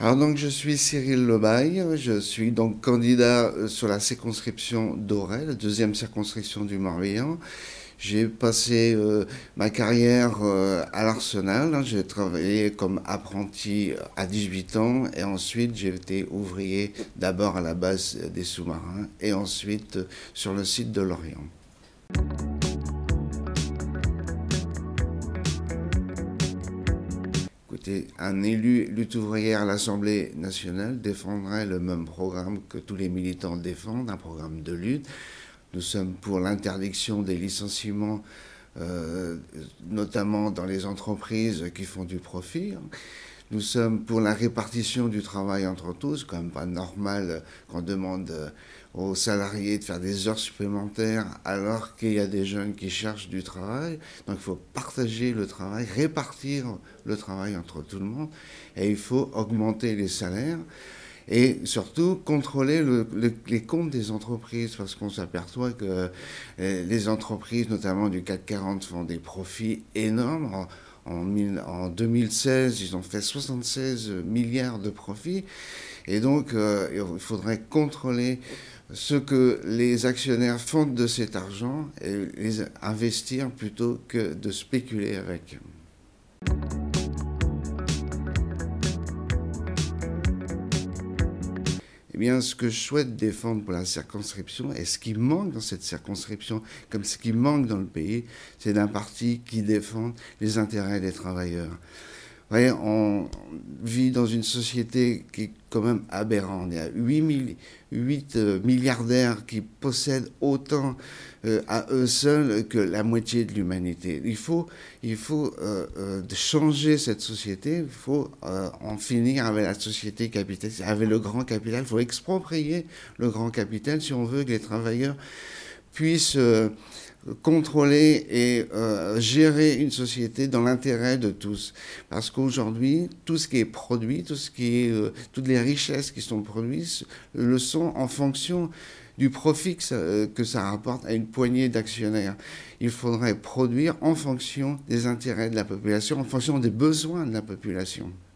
Alors donc je suis Cyril Lebaille, je suis donc candidat sur la circonscription d'Auray, la deuxième circonscription du Morbihan. J'ai passé ma carrière à l'Arsenal, hein. J'ai travaillé comme apprenti à 18 ans et ensuite j'ai été ouvrier d'abord à la base des sous-marins et ensuite sur le site de Lorient. Écoutez, un élu lutte ouvrière à l'Assemblée nationale défendrait le même programme que tous les militants défendent, un programme de lutte. Nous sommes pour l'interdiction des licenciements, notamment dans les entreprises qui font du profit. Nous sommes pour la répartition du travail entre tous. C'est quand même pas normal qu'on demande aux salariés de faire des heures supplémentaires alors qu'il y a des jeunes qui cherchent du travail. Donc il faut partager le travail, répartir le travail entre tout le monde et il faut augmenter les salaires. Et surtout contrôler les comptes des entreprises, parce qu'on s'aperçoit que les entreprises, notamment du CAC 40, font des profits énormes. En 2016, ils ont fait 76 milliards de profits. Et donc, il faudrait contrôler ce que les actionnaires font de cet argent et les investir plutôt que de spéculer avec. Eh bien, ce que je souhaite défendre pour la circonscription, et ce qui manque dans cette circonscription, comme ce qui manque dans le pays, c'est d'un parti qui défend les intérêts des travailleurs. Vous voyez, on vit dans une société qui est quand même aberrante. Il y a 8 milliardaires qui possèdent autant à eux seuls que la moitié de l'humanité. Il faut changer cette société, il faut en finir avec la société capitaliste, avec le grand capital. Il faut exproprier le grand capital si on veut que les travailleurs puissent contrôler et gérer une société dans l'intérêt de tous. Parce qu'aujourd'hui, tout ce qui est produit, toutes les richesses qui sont produites le sont en fonction du profit que ça rapporte à une poignée d'actionnaires. Il faudrait produire en fonction des intérêts de la population, en fonction des besoins de la population.